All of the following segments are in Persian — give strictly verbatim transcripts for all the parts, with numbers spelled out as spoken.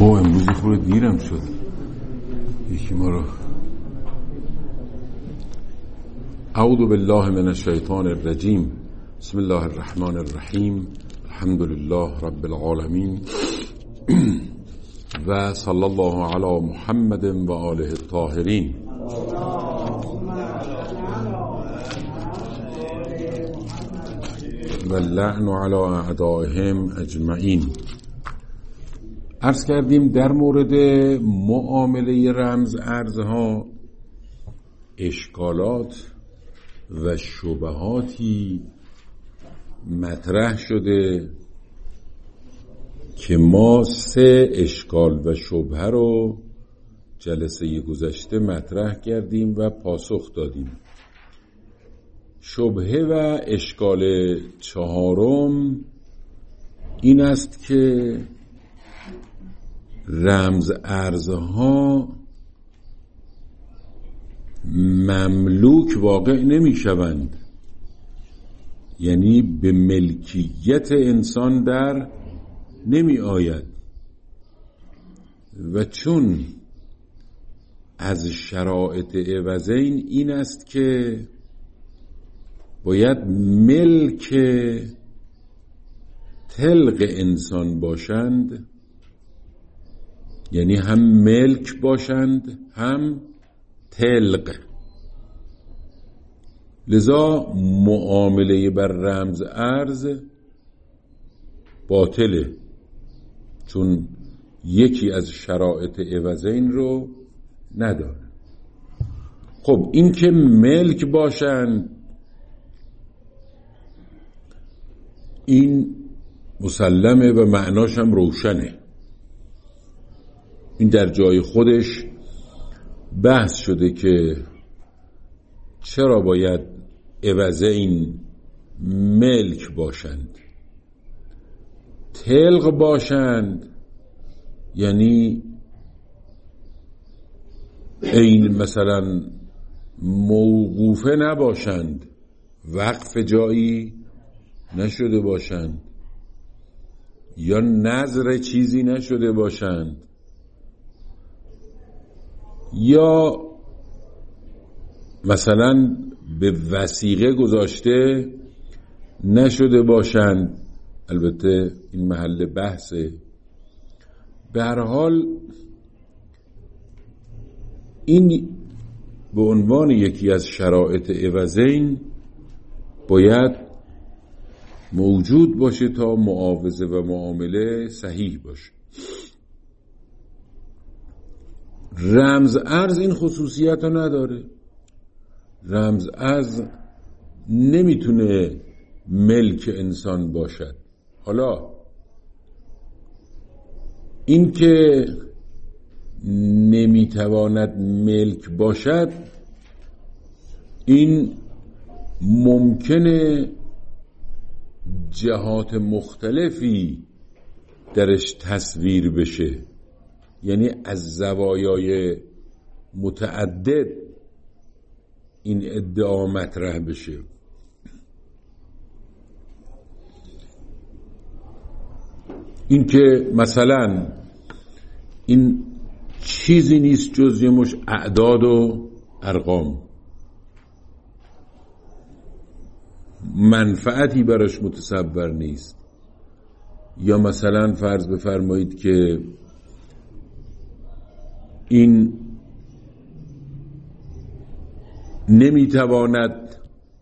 او امروز خور دیرم شد، یکی ما رو. اعوذ بالله من الشیطان الرجیم. بسم الله الرحمن الرحیم. الحمد لله رب العالمین و صلی الله علی محمد و آله الطاهرین. و اللعن علی اعدائهم اجمعین. عرض کردیم در مورد معامله رمز ارزها اشکالات و شبهاتی مطرح شده که ما سه اشکال و شبهه رو جلسه گذشته مطرح کردیم و پاسخ دادیم. شبهه و اشکال چهارم این است که رمز ارزها مملوک واقع نمی شوند، یعنی به ملکیت انسان در نمی آید و چون از شرایط عوضین این است که باید ملک تلق انسان باشند، یعنی هم ملک باشند هم تلق. لذا معامله بر رمز ارز باطله، چون یکی از شرایط عوضین رو نداره. خب این که ملک باشند این مسلمه و معناش هم روشنه، این در جای خودش بحث شده که چرا باید عوضین ملک باشند. تلق باشند یعنی این مثلا موقوفه نباشند، وقف جایی نشده باشند یا نظر چیزی نشده باشند یا مثلا به وثیقه گذاشته نشده باشند. البته این محل بحثه. به هر حال این به عنوان یکی از شرایط عوضین باید موجود باشه تا معاوضه و معامله صحیح باشه. رمز ارز این خصوصیت رو نداره. رمز ارز نمیتونه ملک انسان باشد. حالا این که نمیتواند ملک باشد این ممکنه جهات مختلفی درش تصویر بشه، یعنی از زوایای متعدد این ادعا مطرح بشه. این که مثلا این چیزی نیست جز یه مش اعداد و ارقام، منفعتی براش متصور نیست. یا مثلا فرض بفرمایید که این نمیتواند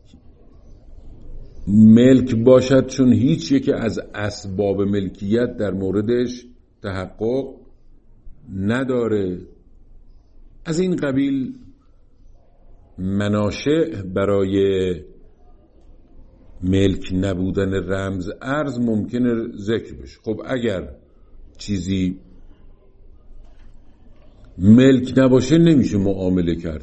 ملک باشد چون هیچ یک از اسباب ملکیت در موردش تحقق نداره. از این قبیل مناشع برای ملک نبودن رمز ارز ممکنه ذکر بشه. خب اگر چیزی ملک نباشه نمیشه معامله کرد.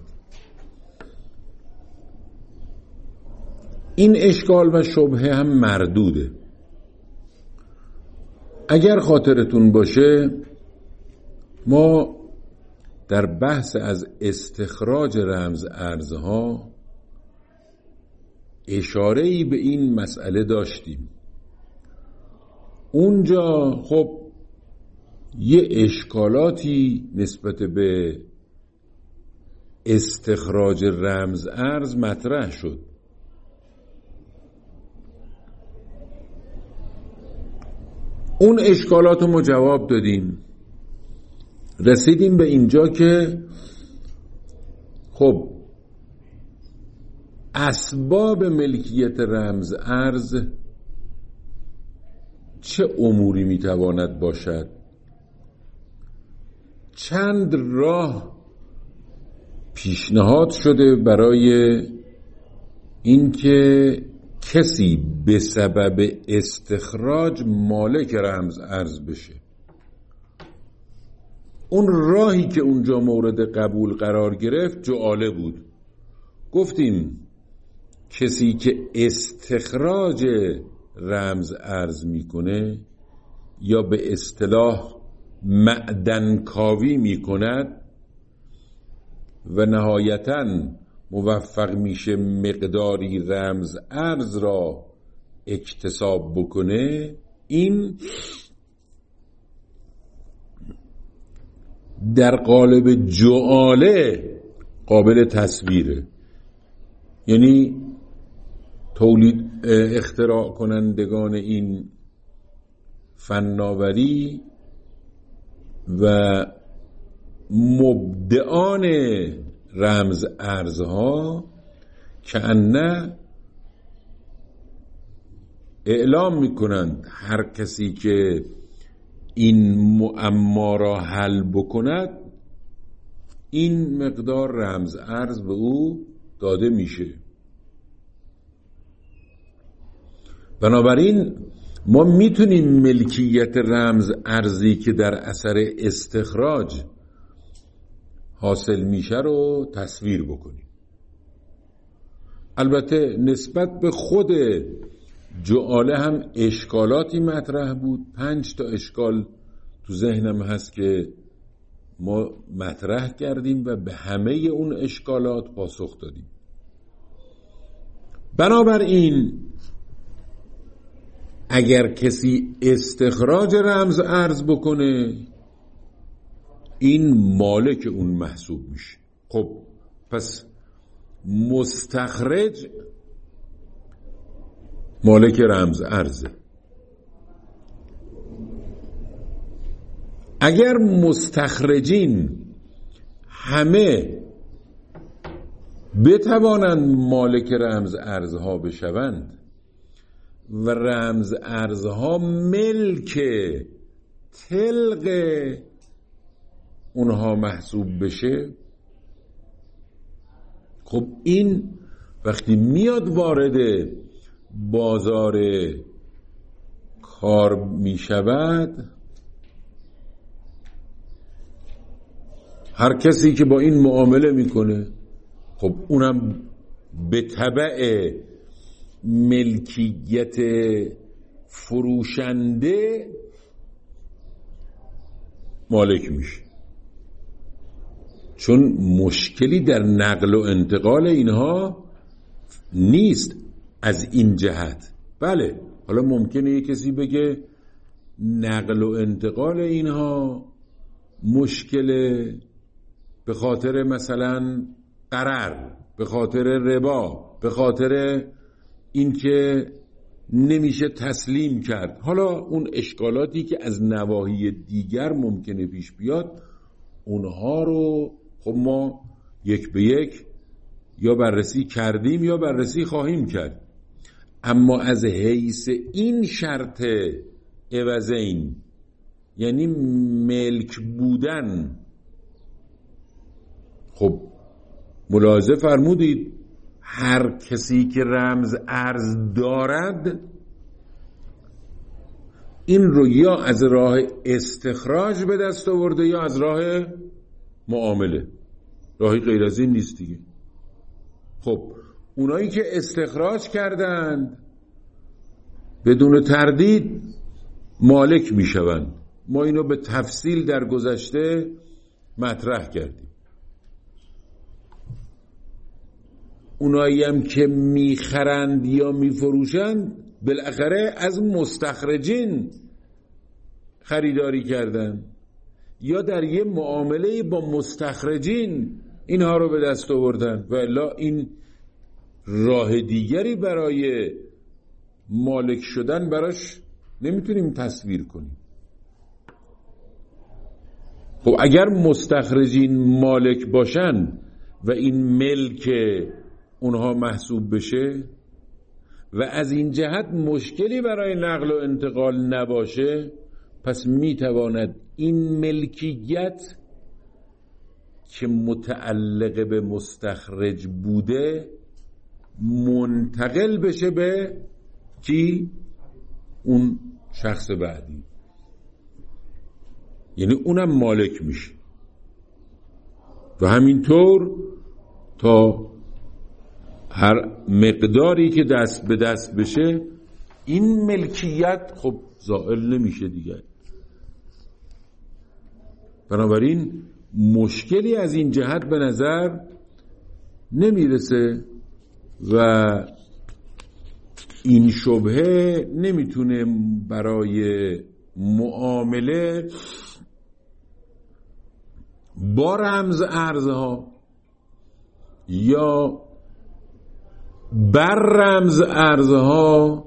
این اشکال و شبهه هم مردوده. اگر خاطرتون باشه ما در بحث از استخراج رمز ارزها اشاره‌ای به این مسئله داشتیم. اونجا خب یه اشکالاتی نسبت به استخراج رمز ارز مطرح شد. اون اشکالات رو ما جواب دادیم، رسیدیم به اینجا که خب اسباب ملکیت رمز ارز چه اموری میتواند باشد؟ چند راه پیشنهاد شده برای اینکه کسی به سبب استخراج مالک رمز ارز بشه. اون راهی که اونجا مورد قبول قرار گرفت جعاله بود. گفتیم کسی که استخراج رمز ارز میکنه یا به اصطلاح معدن کاوی میکند و نهایتاً موفق میشه مقداری رمز ارز را اکتساب بکنه، این در قالب جعاله قابل تصویره. یعنی تولید اختراع کنندگان این فناوری و مبدعان رمز ارزها که انه اعلام میکنند هر کسی که این معما را حل بکند این مقدار رمز ارز به او داده میشه. بنابراین ما میتونیم ملکیت رمز ارزی که در اثر استخراج حاصل میشه رو تصویر بکنیم. البته نسبت به خود جعاله هم اشکالاتی مطرح بود. پنج تا اشکال تو ذهنم هست که ما مطرح کردیم و به همه اون اشکالات پاسخ دادیم. بنابراین اگر کسی استخراج رمز ارز بکنه این مالک اون محسوب میشه. خب پس مستخرج مالک رمز ارزه. اگر مستخرجین همه بتوانند مالک رمز ارزها بشوند و رمز ارزها ملک طلق اونها محسوب بشه، خب این وقتی میاد وارد بازار کار می شود، هر کسی که با این معامله میکنه خب اونم به تبع ملکیت فروشنده مالک میشه، چون مشکلی در نقل و انتقال اینها نیست از این جهت. بله حالا ممکنه یک کسی بگه نقل و انتقال اینها مشکله به خاطر مثلا قرار، به خاطر ربا، به خاطر اینکه نمیشه تسلیم کرد. حالا اون اشکالاتی که از نواحی دیگر ممکنه پیش بیاد اونها رو خب ما یک به یک یا بررسی کردیم یا بررسی خواهیم کرد. اما از حیث این شرط عوضین یعنی ملک بودن، خب ملاحظه فرمودید هر کسی که رمز ارز دارد این رو یا از راه استخراج به دست آورده یا از راه معامله، راهی غیر از این نیست دیگه. خب اونایی که استخراج کردند بدون تردید مالک میشوند. ما اینو به تفصیل در گذشته مطرح کردیم. اونایی هم که میخرند یا میفروشند بالاخره از مستخرجین خریداری کردن. یا در یه معامله با مستخرجین اینها رو به دست آوردن و الا این راه دیگری برای مالک شدن براش نمیتونیم تصویر کنیم. خب اگر مستخرجین مالک باشن و این ملک اونها محسوب بشه و از این جهت مشکلی برای نقل و انتقال نباشه، پس میتواند این ملکیت که متعلق به مستخرج بوده منتقل بشه به کی؟ اون شخص بعدی، یعنی اونم مالک میشه و همینطور تا هر مقداری که دست به دست بشه این ملکیت خب زائل نمیشه دیگه. بنابراین مشکلی از این جهت به نظر نمیرسه و این شبهه نمیتونه برای معامله با رمز ارزها یا بر رمز ارزها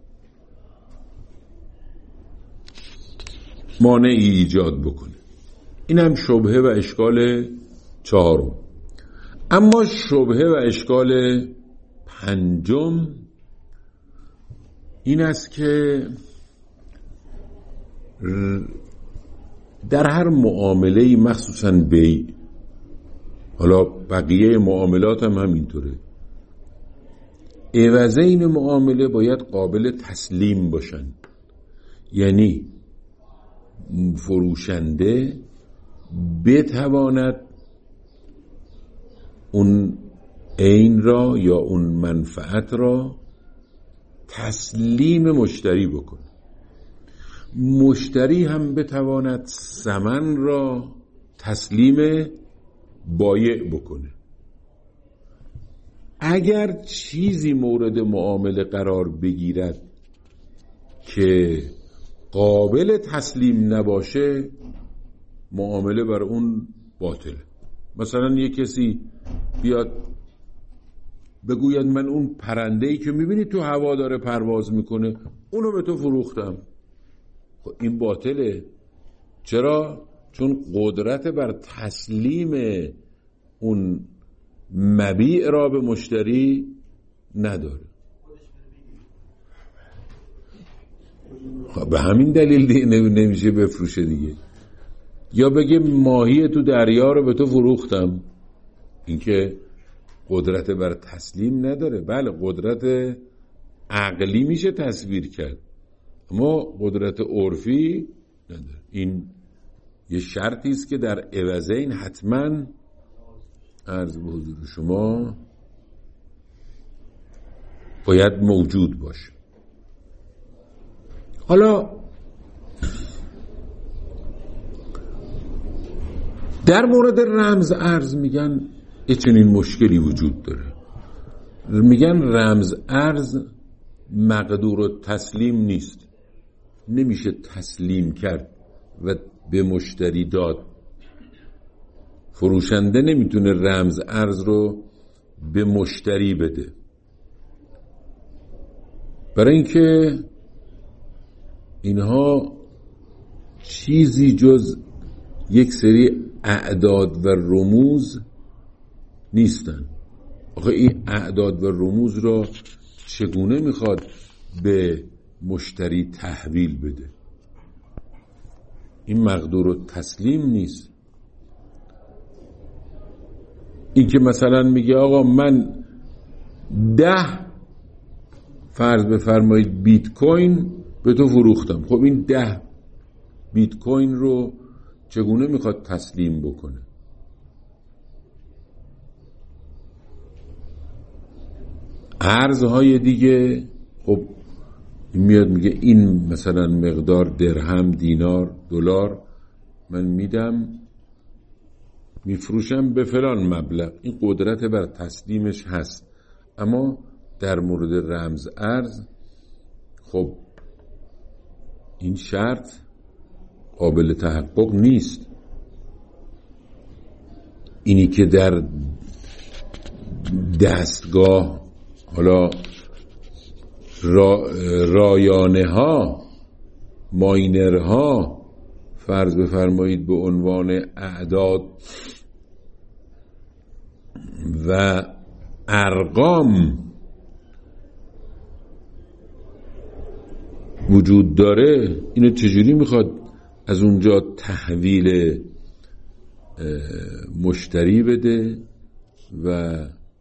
مانعی ایجاد بکنه. این هم شبهه و اشکال چهارم. اما شبهه و اشکال پنجم این است که در هر معامله مخصوصاً بیع، حالا بقیه معاملات هم همینطوره، عوضین معامله باید قابل تسلیم باشن، یعنی فروشنده بتواند اون عین را یا اون منفعت را تسلیم مشتری بکنه، مشتری هم بتواند ثمن را تسلیم بایع بکنه. اگر چیزی مورد معامله قرار بگیرد که قابل تسلیم نباشه، معامله بر اون باطله. مثلا یک کسی بیاد بگوید من اون پرنده‌ای که میبینی تو هوا داره پرواز میکنه اونو به تو فروختم، خب این باطله. چرا؟ چون قدرت بر تسلیم اون مبیع را به مشتری نداره. خب به همین دلیل دیگه نمیشه بفروشه دیگه. یا بگه ماهی تو دریا رو به تو فروختم، این که قدرت بر تسلیم نداره. بله قدرت عقلی میشه تصویر کرد اما قدرت عرفی نداره. این یه شرطی است که در عوضین حتما عرض به حضور شما باید موجود باشه. حالا در مورد رمز ارز میگن یه چنین مشکلی وجود داره، میگن رمز ارز مقدور و تسلیم نیست، نمیشه تسلیم کرد و به مشتری داد. فروشنده نمیتونه رمز ارز رو به مشتری بده، برای اینکه اینها چیزی جز یک سری اعداد و رموز نیستن. آخه این اعداد و رموز را چگونه میخواد به مشتری تحویل بده؟ این مقدور و تسلیم نیست. این که مثلا میگه آقا من ده فرض بفرمایید بیت کوین به تو فروختم، خب این ده بیت کوین رو چگونه میخواد تسلیم بکنه؟ ارزهای دیگه خب میاد میگه این مثلا مقدار درهم، دینار، دلار من میدم میفروشم به فلان مبلغ، این قدرت بر تسلیمش هست. اما در مورد رمز ارز خب این شرط قابل تحقق نیست. اینی که در دستگاه حالا را رایانه ها ماینر ها فرض بفرمایید به عنوان اعداد و ارقام وجود داره، اینو چجوری میخواد از اونجا تحویل مشتری بده؟ و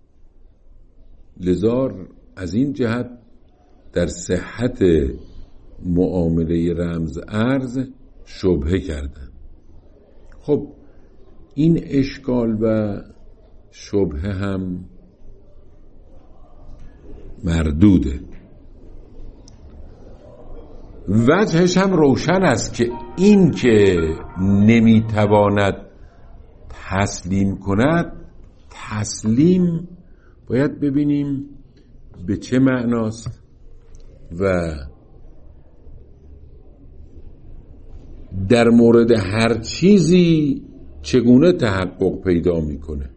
لذا از این جهت در صحت معامله رمز ارز شبهه کردن. خب این اشکال و شبهه هم مردوده. وجهش هم روشن است که این که نمیتواند تسلیم کند، تسلیم باید ببینیم به چه معناست و در مورد هر چیزی چگونه تحقق پیدا میکنه.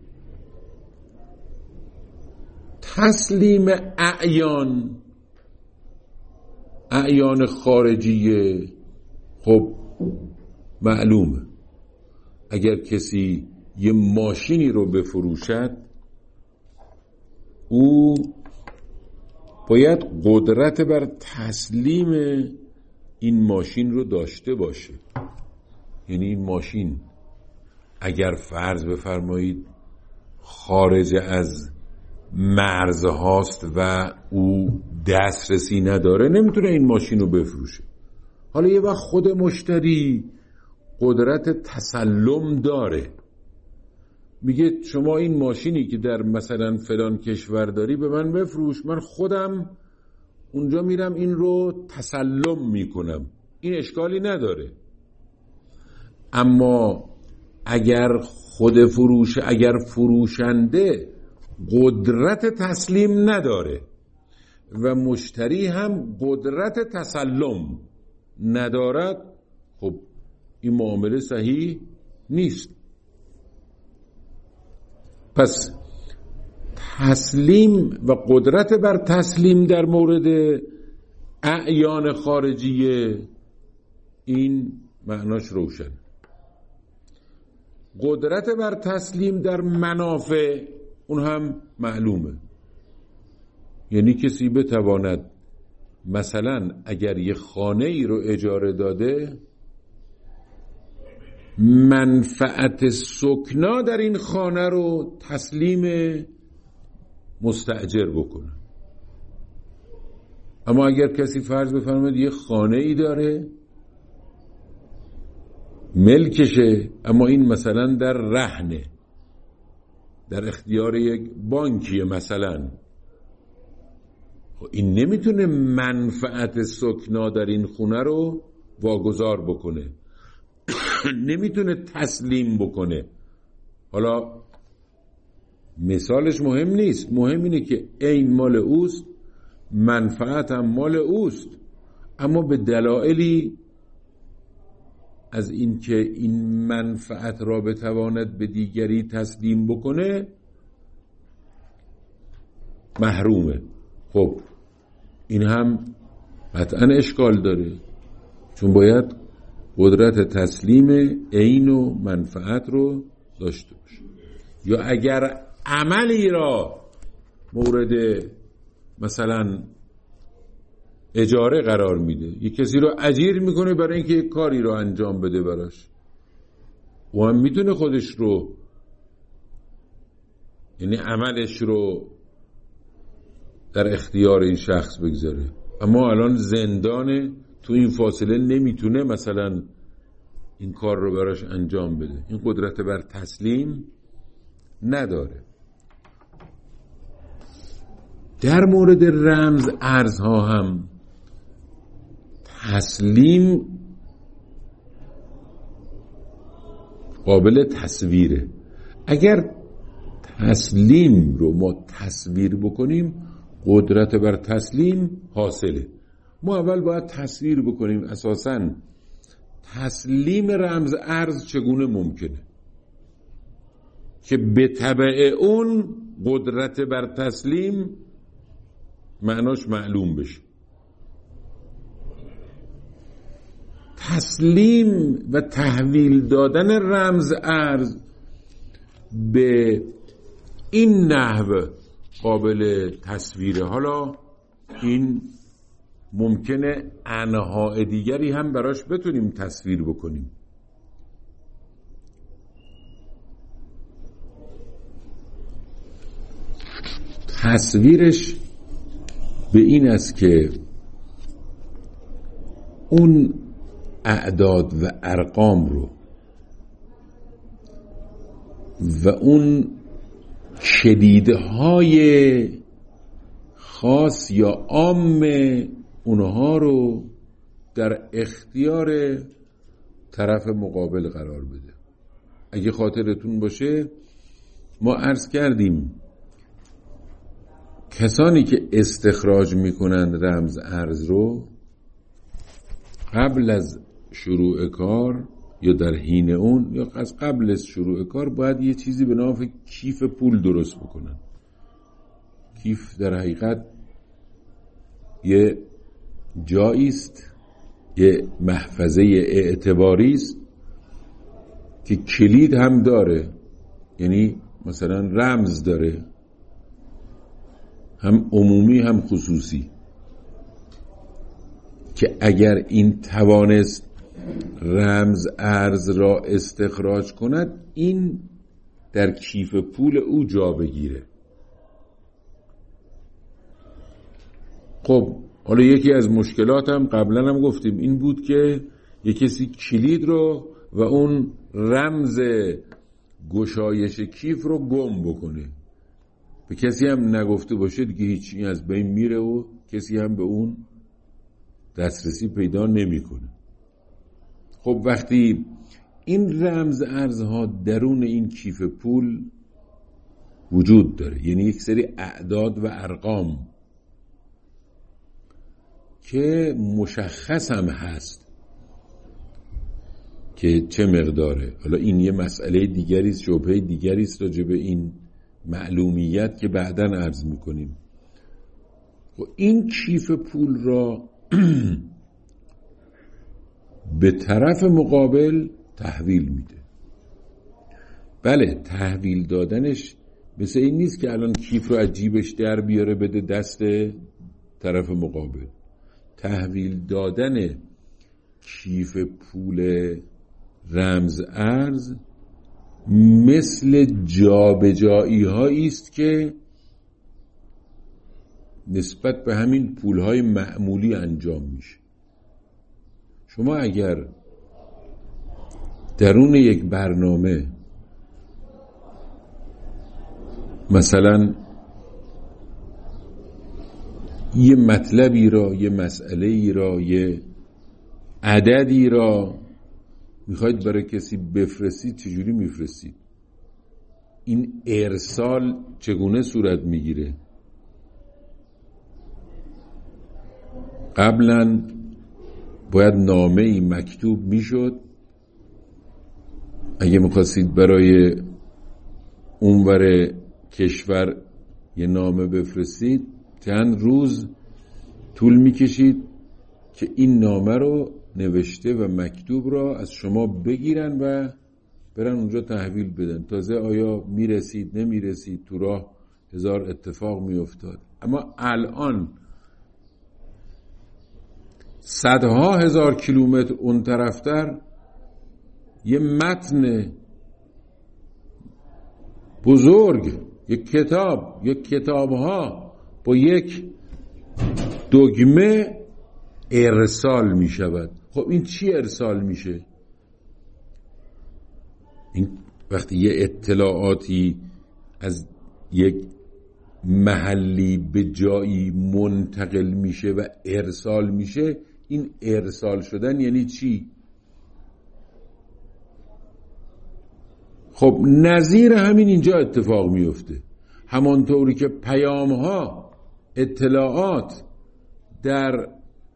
تسلیم اعیان اعیان خارجیه، خب معلومه اگر کسی یه ماشینی رو بفروشد او باید قدرت بر تسلیم این ماشین رو داشته باشه. یعنی این ماشین اگر فرض بفرمایید خارج از مرز هاست و او دسترسی نداره، نمیتونه این ماشین رو بفروشه. حالا یه وقت خود مشتری قدرت تسلم داره، میگه شما این ماشینی که در مثلا فلان کشور داری به من بفروش، من خودم اونجا میرم این رو تسلم میکنم، این اشکالی نداره. اما اگر خود فروش اگر فروشنده قدرت تسلیم نداره و مشتری هم قدرت تسلم ندارد، خب این معامله صحیح نیست. پس تسلیم و قدرت بر تسلیم در مورد اعیان خارجیه این معناش روشن. قدرت بر تسلیم در منافع اون هم معلومه. یعنی کسی بتواند مثلا اگر یه خانه ای رو اجاره داده، منفعت سکنا در این خانه رو تسلیم مستاجر بکنه. اما اگر کسی فرض بفرماید یه خانه ای داره ملکشه، اما این مثلا در رهنه، در اختیار یک بانکیه مثلا، این نمیتونه منفعت سکنا در این خونه رو واگذار بکنه، نمیتونه تسلیم بکنه. حالا مثالش مهم نیست، مهم اینه که این مال اوست، منفعت هم مال اوست، اما به دلایلی از اینکه این منفعت را بتواند به دیگری تسلیم بکنه محرومه. خب این هم قطعا اشکال داره، چون باید قدرت تسلیم عین و منفعت رو داشته باشه. یا اگر عملی را مورد مثلا اجاره قرار میده، یک کسی رو اجیر میکنه برای اینکه یک کاری رو انجام بده براش، او هم میتونه خودش رو، یعنی عملش رو در اختیار این شخص بگذاره. اما الان زندانه، تو این فاصله نمیتونه مثلا این کار رو براش انجام بده، این قدرت بر تسلیم نداره. در مورد رمز ارزها هم تسلیم قابل تصویره. اگر تسلیم رو ما تصویر بکنیم قدرت بر تسلیم حاصله. ما اول باید تصویر بکنیم اساساً تسلیم رمز ارز چگونه ممکنه. که به تبع اون قدرت بر تسلیم معناش معلوم بشه. تسلیم و تحویل دادن رمز ارز به این نحو قابل تصویره. حالا این ممکنه انواع دیگری هم براش بتونیم تصویر بکنیم. تصویرش به این است که اون اعداد و ارقام رو و اون کلیدهای خاص یا عام اونها رو در اختیار طرف مقابل قرار بده. اگه خاطرتون باشه ما عرض کردیم کسانی که استخراج میکنن رمز ارز رو قبل از شروع کار یا در حین اون یا از قبل از شروع کار باید یه چیزی به نام کیف پول درست بکنن. کیف در حقیقت یه جایی است، یه محفظه اعتباری است که کلید هم داره، یعنی مثلا رمز داره، هم عمومی هم خصوصی، که اگر این توانست رمز ارز را استخراج کند این در کیف پول او جا بگیره. خب حالا یکی از مشکلات هم قبلا هم گفتیم این بود که یک کسی کلید رو و اون رمز گشایش کیف رو گم بکنه، به کسی هم نگفته باشه دیگه هیچی از بین میره و کسی هم به اون دسترسی پیدا نمیکنه. خب وقتی این رمز ارزها درون این کیف پول وجود داره، یعنی یک سری اعداد و ارقام که مشخص هم هست که چه مقداره، حالا این یه مسئله دیگری است، شبهه دیگری است راجع به این معلومیت که بعداً عرض میکنیم. خب این کیف پول را به طرف مقابل تحویل میده. بله تحویل دادنش مثل این نیست که الان کیف رو از جیبش در بیاره بده دست طرف مقابل. تحویل دادن کیف پول رمز ارز مثل جابجایی هایی است که نسبت به همین پولهای معمولی انجام میشه. شما اگر درون یک برنامه مثلا یه مطلبی را، یه مسئله‌ای را، یه عددی را میخواید برای کسی بفرستید، چجوری میفرستید؟ این ارسال چگونه صورت میگیره؟ قبلا باید نامه‌ای مکتوب میشد، اگه میخواستید برای اونور کشور یه نامه بفرستید چند روز طول میکشید که این نامه رو نوشته و مکتوب را از شما بگیرن و برن اونجا تحویل بدن. تازه آیا میرسید نمیرسید، تو راه هزار اتفاق میافتاد. اما الان صدها هزار کیلومتر اون طرفتر یه متن بزرگ، یک کتاب، یک کتابها با یک دگمه ارسال می شود. خب این چی ارسال میشه؟ این وقتی یه اطلاعاتی از یک محلی به جایی منتقل میشه و ارسال میشه، این ارسال شدن یعنی چی؟ خب نظیر همین اینجا اتفاق میفته. همانطوری که پیام ها، اطلاعات در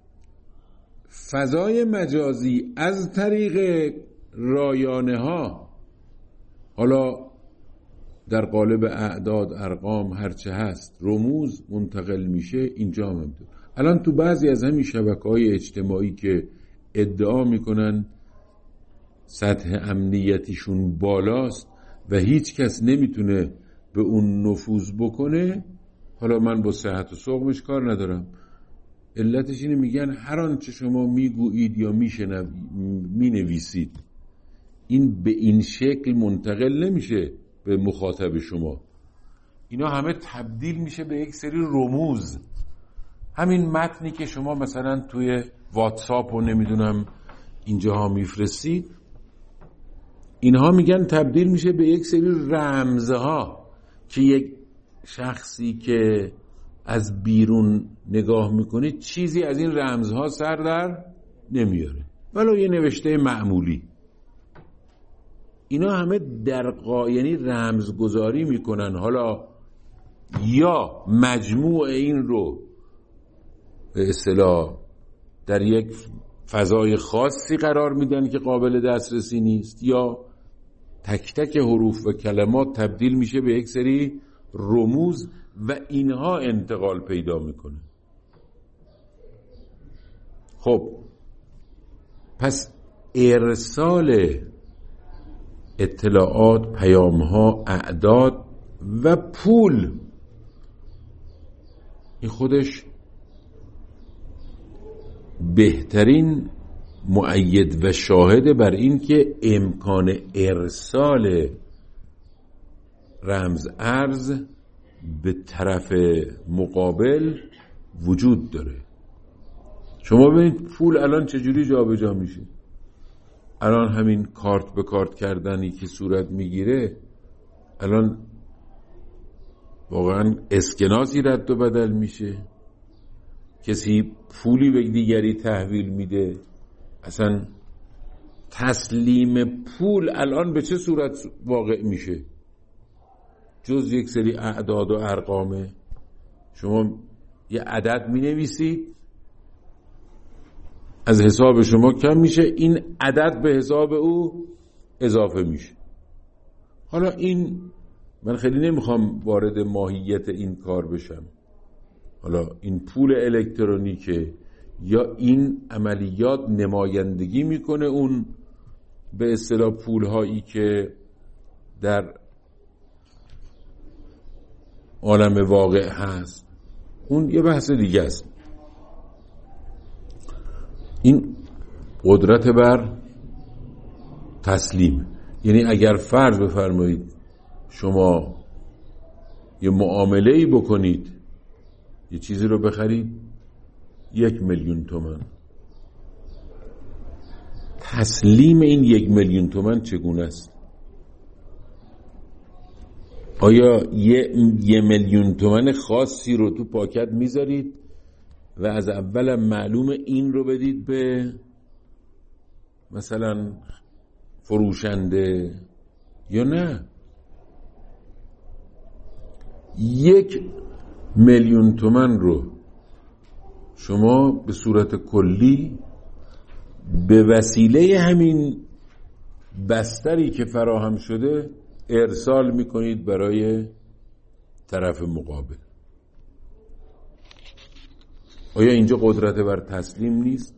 فضای مجازی از طریق رایانه ها، حالا در قالب اعداد، ارقام، هرچه هست رموز منتقل میشه اینجا هم همینطور. الان تو بعضی از همین شبکه‌های اجتماعی که ادعا میکنن سطح امنیتیشون بالاست و هیچ کس نمیتونه به اون نفوذ بکنه، حالا من با صحت و سقمش کار ندارم، علتش اینه میگن هر آنچه شما میگویید یا میشنو مینویسید این به این شکل منتقل نمیشه به مخاطب شما، اینا همه تبدیل میشه به یک سری رموز. همین متنی که شما مثلا توی واتساپ و نمیدونم اینجاها میفرستید، اینها میگن تبدیل میشه به یک سری رمزها که یک شخصی که از بیرون نگاه میکنه چیزی از این رمزها سر در نمیاره، ولو یه نوشته معمولی. اینا همه در قا... یعنی رمزگذاری میکنن، حالا یا مجموع این رو به اصطلاح در یک فضای خاصی قرار میدن که قابل دسترسی نیست، یا تک تک حروف و کلمات تبدیل میشه به یک سری رموز و اینها انتقال پیدا میکنه. خب پس ارسال اطلاعات، پیامها، اعداد و پول، این خودش بهترین مؤید و شاهد بر این که امکان ارسال رمز ارز به طرف مقابل وجود داره. شما ببینید پول الان چجوری جابجا میشه. الان همین کارت به کارت کردنی که صورت میگیره، الان واقعا اسکناسی رد و بدل میشه، کسی پولی به دیگری تحویل میده. اصلا تسلیم پول الان به چه صورت واقع میشه؟ جز یک سری اعداد و ارقامه. شما یه عدد می نویسید، از حساب شما کم میشه، این عدد به حساب او اضافه میشه. حالا این من خیلی نمیخوام وارد ماهیت این کار بشم، حالا این پول الکترونیکه یا این عملیات نمایندگی میکنه اون به اصطلاح پولهایی که در عالم واقع هست، اون یه بحث دیگه است. این قدرت بر تسلیم، یعنی اگر فرض بفرمایید شما یه معامله‌ای بکنید، یه چیزی رو بخرید یک میلیون تومان، تسلیم این یک میلیون تومان چگونه است؟ آیا یه, یه میلیون تومان خاصی رو تو پاکت میذارید و از اول معلوم این رو بدید به مثلا فروشنده یا نه؟ یک میلیون تومان رو شما به صورت کلی به وسیله همین بستری که فراهم شده ارسال میکنید برای طرف مقابل. آیا اینجا قدرت بر تسلیم نیست؟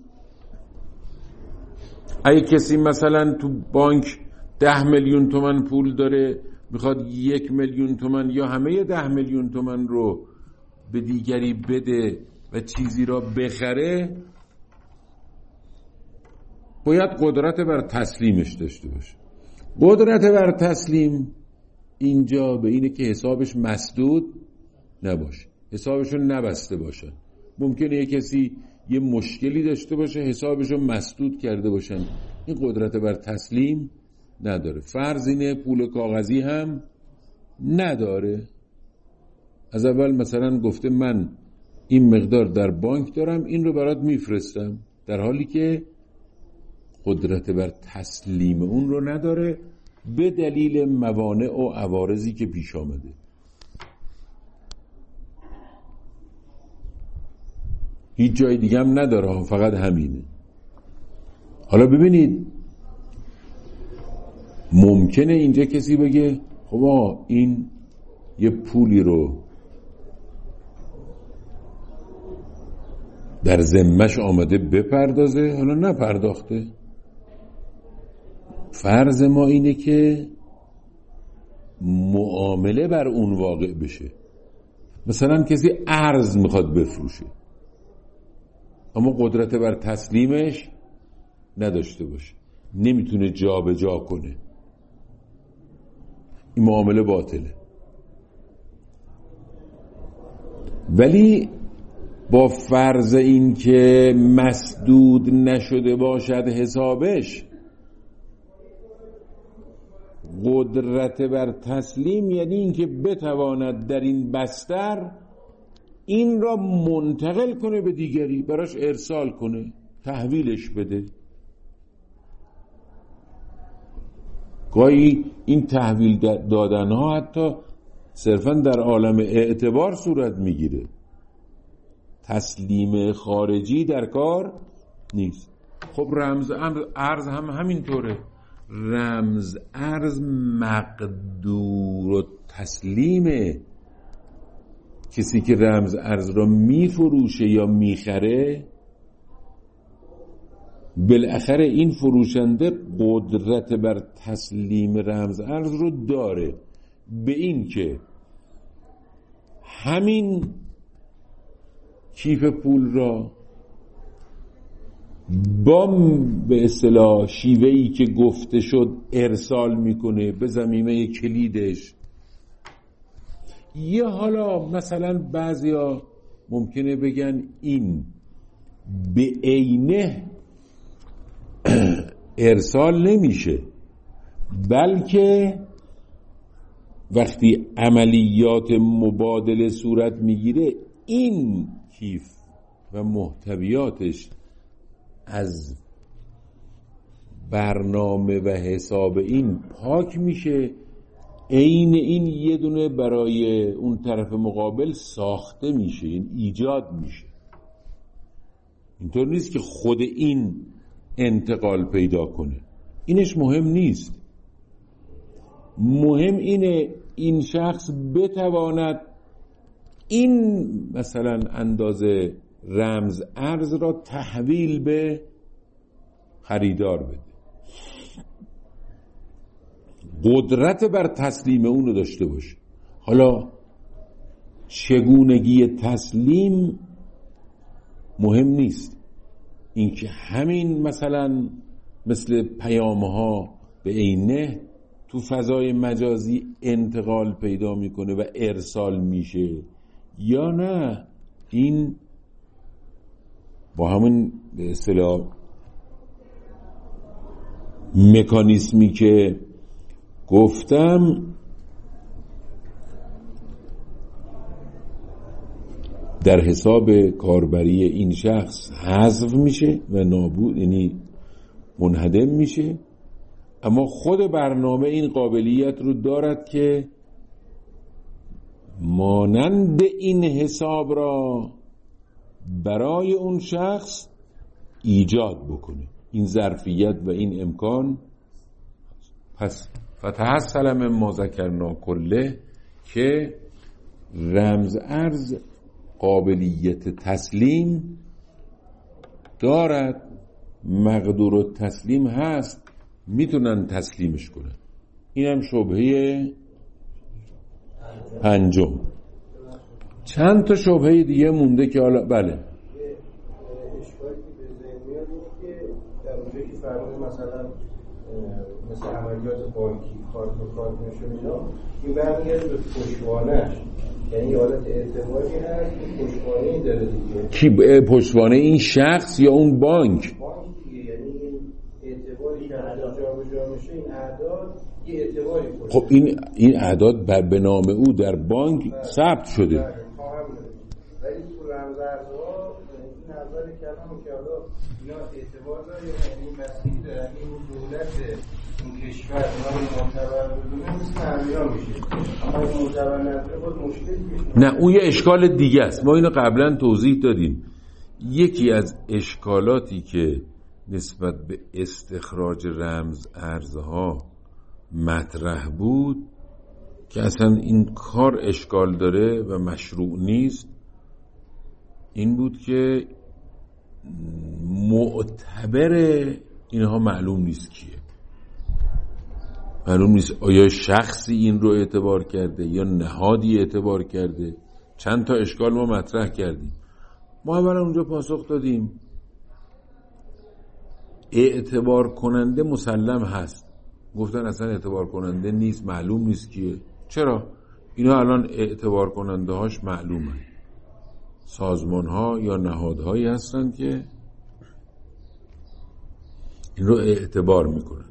اگه کسی مثلا تو بانک ده میلیون تومان پول داره، میخواد یک میلیون تومان یا همه ده میلیون تومان رو به دیگری بده و چیزی را بخره، باید قدرت بر تسلیمش داشته باشه. قدرت بر تسلیم اینجا به اینه که حسابش مسدود نباشه، حسابشون نبسته باشه. ممکنه یه کسی یه مشکلی داشته باشه، حسابشو مسدود کرده باشن، این قدرت بر تسلیم نداره. فرض اینه پول کاغذی هم نداره. از اول مثلا گفته من این مقدار در بانک دارم، این رو برات میفرستم، در حالی که قدرت بر تسلیم اون رو نداره به دلیل موانع و عوارضی که پیش آمده. هیچ جای دیگه هم نداره، فقط همینه. حالا ببینید، ممکنه اینجا کسی بگه خب این یه پولی رو در ذمه‌ش آمده بپردازه، حالا نپرداخته. فرض ما اینه که معامله بر اون واقع بشه. مثلا کسی ارز میخواد بفروشه اما قدرت بر تسلیمش نداشته باشه، نمیتونه جا به جا کنه، این معامله باطله. ولی با فرض این که مسدود نشده باشد حسابش، قدرت بر تسلیم یعنی این که بتواند در این بستر این را منتقل کنه به دیگری، براش ارسال کنه، تحویلش بده. گاهی این تحویل دادن ها حتی صرفا در عالم اعتبار صورت میگیره، تسلیم خارجی در کار نیست. خب رمز ارز هم همینطوره. رمز ارز مقدور و تسلیمه. کسی که رمز ارز را میفروشه یا میخره، بالاخره این فروشنده قدرت بر تسلیم رمز ارز رو داره، به این که همین کیف پول را با به اصطلاح شیوهی که گفته شد ارسال میکنه به ضمیمه کلیدش. یه حالا مثلا بعضیا ممکنه بگن این به عینه ارسال نمیشه، بلکه وقتی عملیات مبادله صورت میگیره این کیف و محتویاتش از برنامه و حساب این پاک میشه، عین این یه دونه برای اون طرف مقابل ساخته میشه، این ایجاد میشه. اینطور نیست که خود این انتقال پیدا کنه، اینش مهم نیست. مهم اینه این شخص بتواند این مثلا اندازه رمز ارز را تحویل به خریدار بده، قدرت بر تسلیم اون رو داشته باشه. حالا چگونگی تسلیم مهم نیست، اینکه همین مثلا مثل پیام‌ها به عینه تو فضای مجازی انتقال پیدا میکنه و ارسال میشه یا نه، این با همون به اصطلاح مکانیزمی که گفتم در حساب کاربری این شخص حذف میشه و نابود، یعنی منهدم میشه. اما خود برنامه این قابلیت رو دارد که مانند این حساب را برای اون شخص ایجاد بکنه، این ظرفیت و این امکان. پس فتحصل من ما ذکرنا کله که رمز ارز قابلیت تسلیم دارد، مقدور و تسلیم هست، میتونن تسلیمش کنن. اینم شبهه پنجم. چند تا شبهه دیگه مونده که حالا بله اشکالی که به ذهن میاد اینه که در اونجایی که فرمود مثلا مثل عملیات بانکی کارت به کارت نشون اینا، این برمیگرده به پشتوانه‌اش، یعنی حالت اعتباری هست، این پشتوانه‌ای داره دیگه. کی پشتوانه؟ این شخص یا اون بانک؟ بانک دیگه، یعنی این اعتباری که اعداد جابجا میشه، این اعداد یه اعتباری پشت. خب این این اعداد به نام او در بانک ثبت شده. ولی تو رمز ارزها این نظری کردم که حالا اینا اعتبار داره، یعنی مسیحی دارن، این دولت این کشور اینا رو معتبر بدونه مثل امریکا میشه، اما این معتبر نداره باید مشکل میشه. نه اون یه اشکال دیگه است، ما اینو قبلا توضیح دادیم. یکی از اشکالاتی که نسبت به استخراج رمز ارزها مطرح بود که اصلا این کار اشکال داره و مشروع نیست این بود که معتبر اینها معلوم نیست کیه، معلوم نیست آیا شخصی این رو اعتبار کرده یا نهادی اعتبار کرده. چند تا اشکال ما مطرح کردیم. ما اولا اونجا پاسخ دادیم اعتبار کننده مسلم هست. گفتن اصلا اعتبار کننده نیست، معلوم نیست کیه. چرا؟ اینا الان اعتبار کننده هاش معلومه، سازمان ها یا نهادهایی هستن که این رو اعتبار میکنن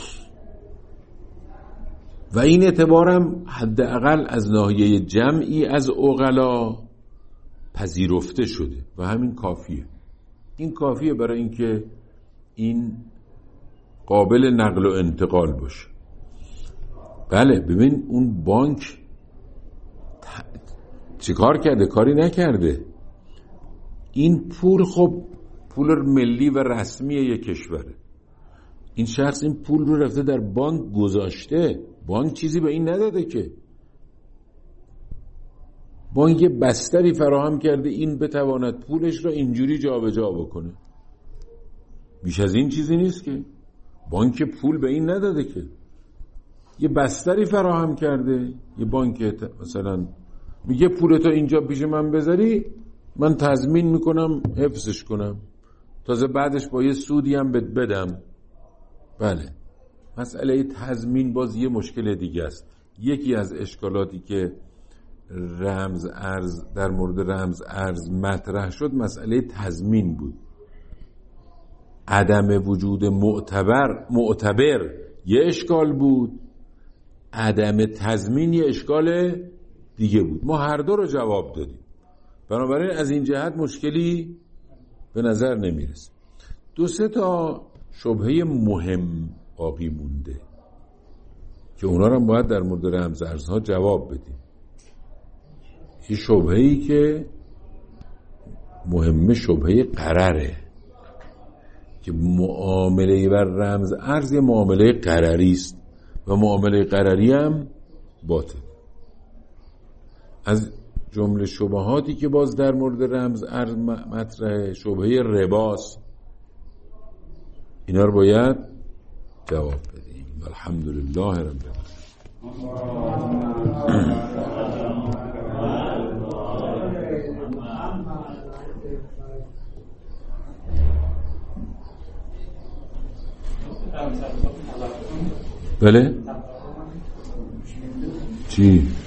و این اعتبارم حداقل از ناحیه جمعی از عقلا پذیرفته شده و همین کافیه. این کافیه برای اینکه این قابل نقل و انتقال باشه. بله ببین اون بانک چی کار کرده؟ کاری نکرده. این پول خب پول ملی و رسمی یک کشوره. این شخص این پول رو رفته در بانک گذاشته، بانک چیزی به این نداده که. بانک یه بستری فراهم کرده این بتواند پولش را اینجوری جابجا بکنه. بیش از این چیزی نیست که. بانک پول به این نداده که. یه بستری فراهم کرده، یه بانک مثلا میگه پولتو اینجا پیش من بذاری من تضمین میکنم حفظش کنم، تازه بعدش با یه سودی هم بد بدم. بله مسئله تضمین باز یه مشکل دیگه است. یکی از اشکالاتی که رمز ارز در مورد رمز ارز مطرح شد مسئله تضمین بود. عدم وجود معتبر معتبر یه اشکال بود، عدم تضمین یه اشکال دیگه بود. ما هر دو رو جواب دادیم، بنابراین از این جهت مشکلی به نظر نمیرسه. دو سه تا شبهه مهم باقی مونده که اونا رو هم باید در مورد رمز ارزها جواب بدیم. این شبهه‌ای که مهمه شبهه قرره که معامله بر رمز ارز یه معامله قرری است و معامله قرری هم باطل. از جمله شبهاتی که باز در مورد رمز ارز مطرحه شبهه رباست. اینا رو باید جواب بدیم. الحمدلله رب العالمین. بله چی؟